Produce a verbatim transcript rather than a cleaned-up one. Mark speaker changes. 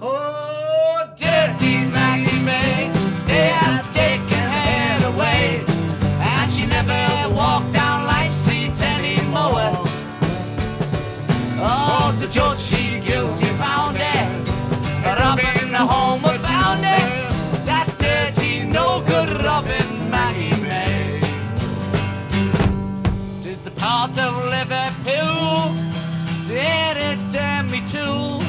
Speaker 1: Oh, dirty Maggie May, they have taken her away, and she never walked down Life Street anymore. Oh, the judge, she guilty found her, robbing the homeward bound her, that dirty, no good Robin Maggie May. 'Tis the part of Liverpool, did it turn me to?